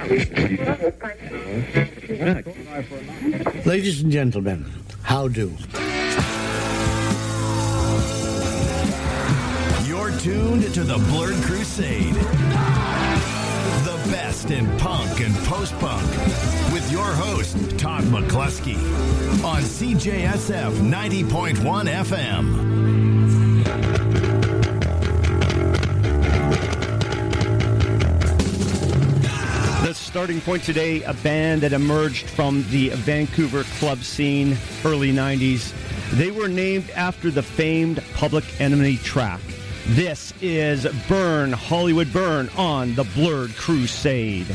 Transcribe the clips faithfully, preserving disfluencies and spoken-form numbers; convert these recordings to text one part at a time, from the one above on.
Ladies and gentlemen, how do? You're tuned to the Blurred Crusade. The best in punk and post-punk. With your host, Todd McCluskey. On C J S F ninety point one F M. The starting point today, a band that emerged from the Vancouver club scene, early nineties. They were named after the famed Public Enemy track. This is Burn, Hollywood Burn on the Blurred Crusade.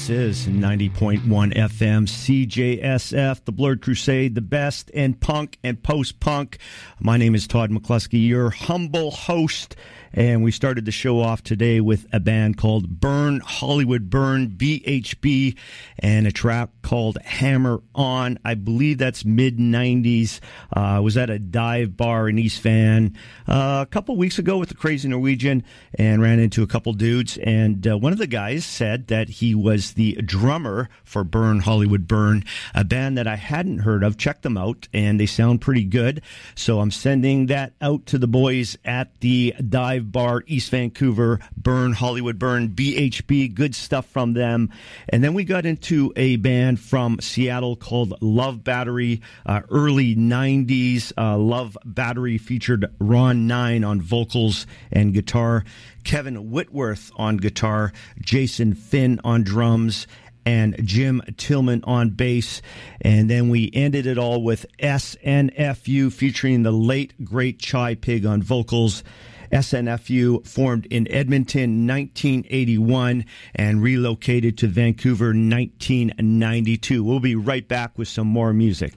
This is ninety point one F M, C J S F, the Blurred Crusade, the best in punk and post-punk. My name is Todd McCluskey, your humble host, and we started the show off today with a band called Burn Hollywood Burn, B H B, and a track called Hammer On. I believe that's mid nineties. Uh, I was at a dive bar in East Van uh, a couple weeks ago with the Crazy Norwegian and ran into a couple dudes, and uh, one of the guys said that he was the drummer for Burn Hollywood Burn, a band that I hadn't heard of. Check them out, and they sound pretty good. So I'm sending that out to the boys at the dive bar, East Vancouver, Burn Hollywood Burn, B H B, good stuff from them. And then we got into a band from Seattle called Love Battery, uh, early nineties. Uh, Love Battery featured Ron Nine on vocals and guitar, Kevin Whitworth on guitar, Jason Finn on drums, and Jim Tillman on bass. And then we ended it all with S N F U featuring the late, great Chai Pig on vocals. S N F U formed in Edmonton nineteen eighty-one and relocated to Vancouver nineteen ninety-two. We'll be right back with some more music.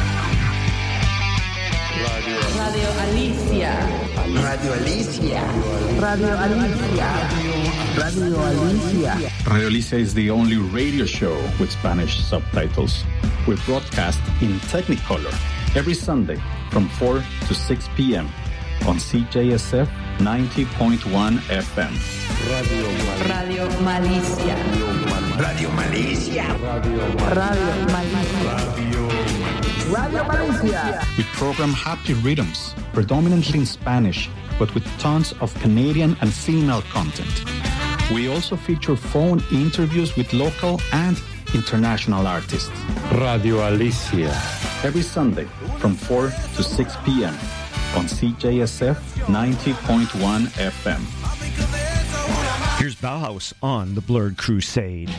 Radio Alicia. Radio Alicia. Radio Alicia. Radio Alicia. Radio Alicia is the only radio show with Spanish subtitles. We broadcast in Technicolor every Sunday from four to six p.m. on C J S F ninety point one F M. Radio Malicia. Radio Malicia. Radio Malicia. Radio Malicia. We program happy rhythms, predominantly in Spanish, but with tons of Canadian and female content. We also feature phone interviews with local and international artists. Radio Alicia. Every Sunday from four to six p.m. on C J S F ninety point one F M. Here's Bauhaus on the Blurred Crusade.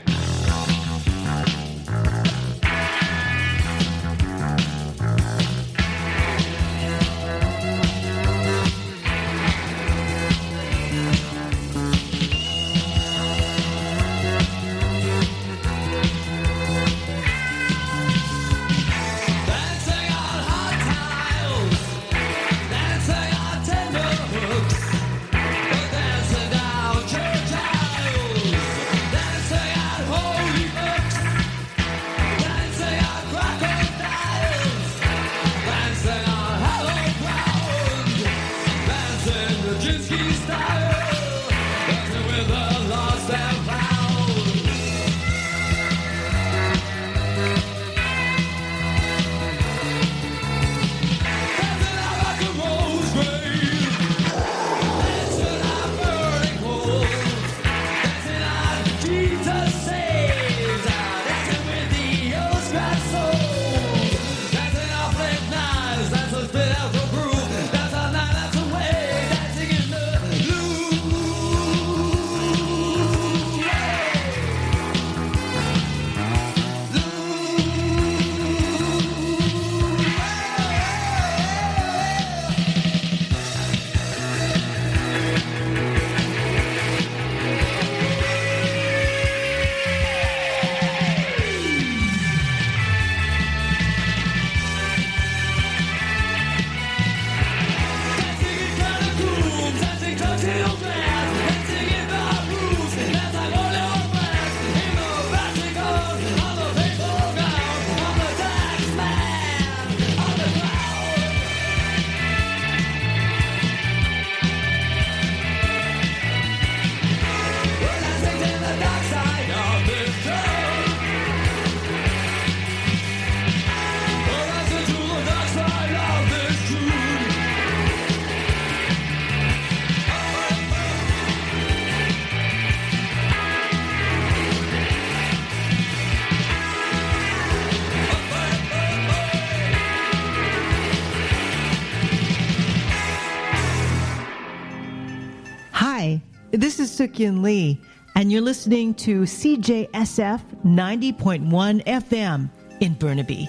This is Suk-Yin Lee, and you're listening to C J S F ninety point one F M in Burnaby.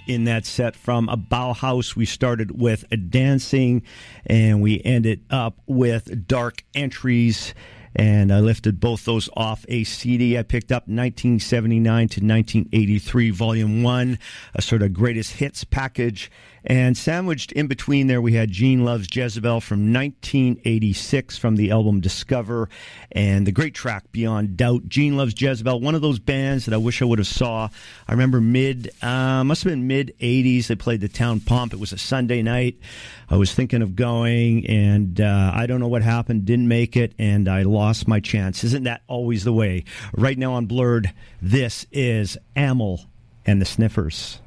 in that set from a Bauhaus. We started with a Dancing, and we ended up with Dark Entries. And I lifted both those off a C D I picked up nineteen seventy-nine to nineteen eighty-three, Volume one, a sort of greatest hits package. And sandwiched in between there, we had Gene Loves Jezebel from nineteen eighty-six from the album Discover, and the great track Beyond Doubt. Gene Loves Jezebel, one of those bands that I wish I would have saw. I remember mid, uh, must have been mid-eighties, they played the Town Pump. It was a Sunday night. I was thinking of going, and uh, I don't know what happened, didn't make it, and I lost my chance. Isn't that always the way? Right now on Blurred, this is Amyl and the Sniffers.